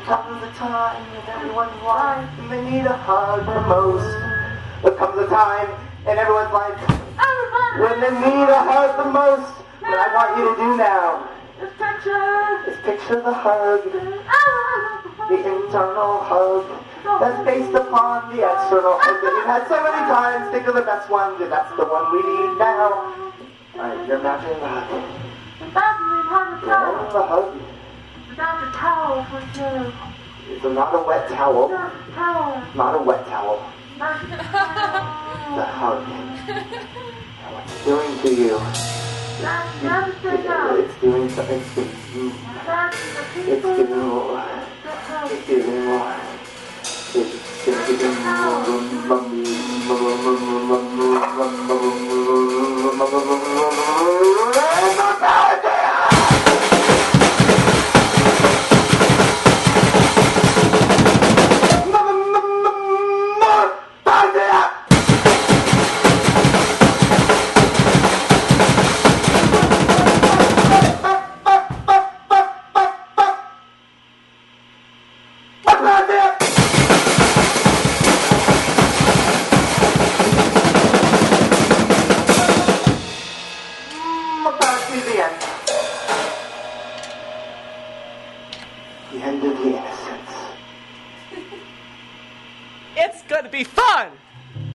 comes a time in everyone's life and they need a hug the most. There comes a time in everyone's life when they need a hug the most. What I want you to do now is picture the hug, the internal hug that's based upon the external hug that you've had so many times. Think of the best one, and that's the one we need now. Alright, you're imagining the hug. You're the hug. Without the towel for you. So not a wet towel. Towel. Not a wet towel. The hug. And what's it doing to you? It's doing something. It's giving more. It's giving more. It's giving more.